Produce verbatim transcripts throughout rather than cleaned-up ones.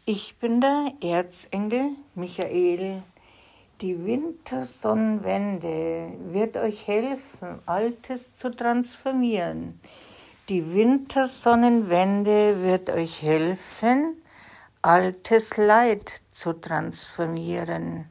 Ich bin der Erzengel Michael. Die Wintersonnenwende wird euch helfen, Altes zu transformieren. Die Wintersonnenwende wird euch helfen, altes Leid zu transformieren.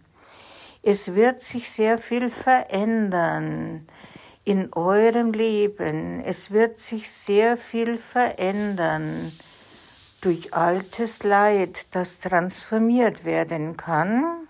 Es wird sich sehr viel verändern in eurem Leben. Es wird sich sehr viel verändern durch altes Leid, das transformiert werden kann.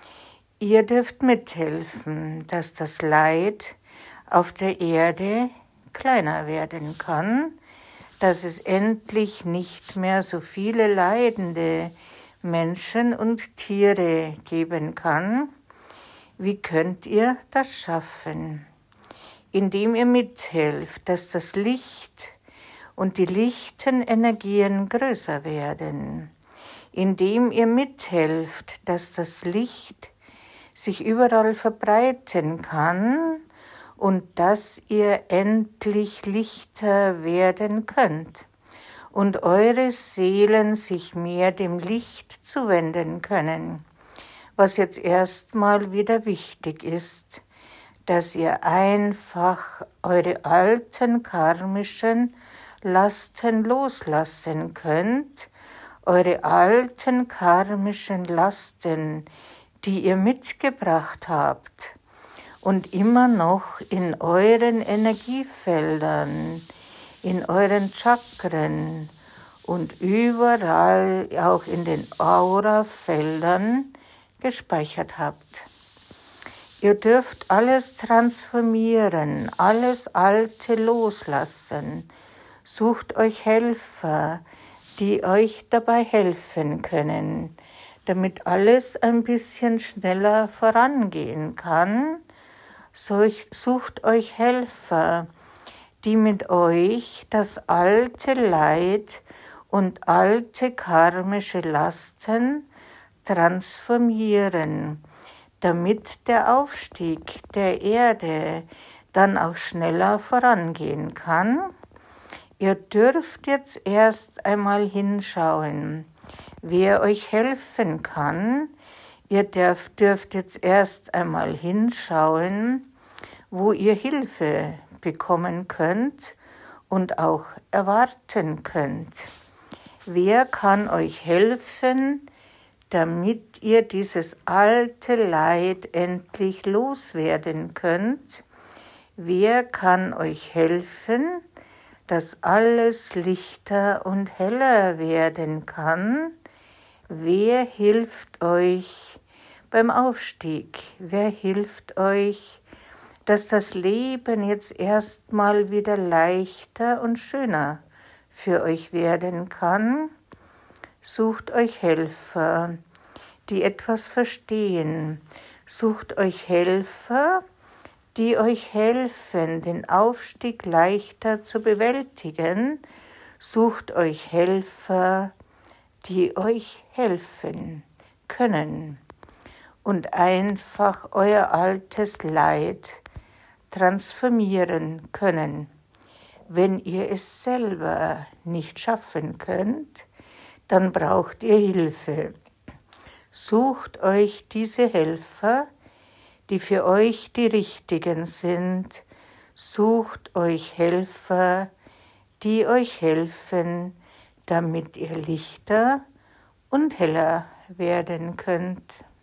Ihr dürft mithelfen, dass das Leid auf der Erde kleiner werden kann, dass es endlich nicht mehr so viele leidende Menschen und Tiere geben kann. Wie könnt ihr das schaffen? Indem ihr mithelft, dass das Licht und die lichten Energien größer werden, indem ihr mithelft, dass das Licht sich überall verbreiten kann und dass ihr endlich lichter werden könnt und eure Seelen sich mehr dem Licht zuwenden können. Was jetzt erstmal wieder wichtig ist, dass ihr einfach eure alten karmischen Lasten loslassen könnt, eure alten karmischen Lasten, die ihr mitgebracht habt und immer noch in euren Energiefeldern, in euren Chakren und überall auch in den Aurafeldern gespeichert habt. Ihr dürft alles transformieren, alles Alte loslassen. Sucht euch Helfer, die euch dabei helfen können, damit alles ein bisschen schneller vorangehen kann. Sucht euch Helfer, die mit euch das alte Leid und alte karmische Lasten transformieren, damit der Aufstieg der Erde dann auch schneller vorangehen kann. Ihr dürft jetzt erst einmal hinschauen, wer euch helfen kann. Ihr dürft, dürft jetzt erst einmal hinschauen, wo ihr Hilfe bekommen könnt und auch erwarten könnt. Wer kann euch helfen, damit ihr dieses alte Leid endlich loswerden könnt? Wer kann euch helfen, dass alles lichter und heller werden kann? Wer hilft euch beim Aufstieg? Wer hilft euch, dass das Leben jetzt erstmal wieder leichter und schöner für euch werden kann? Sucht euch Helfer, die etwas verstehen. Sucht euch Helfer, die euch helfen, den Aufstieg leichter zu bewältigen. Sucht euch Helfer, die euch helfen können und einfach euer altes Leid transformieren können. Wenn ihr es selber nicht schaffen könnt, dann braucht ihr Hilfe. Sucht euch diese Helfer, die für euch die richtigen sind. Sucht euch Helfer, die euch helfen, damit ihr lichter und heller werden könnt.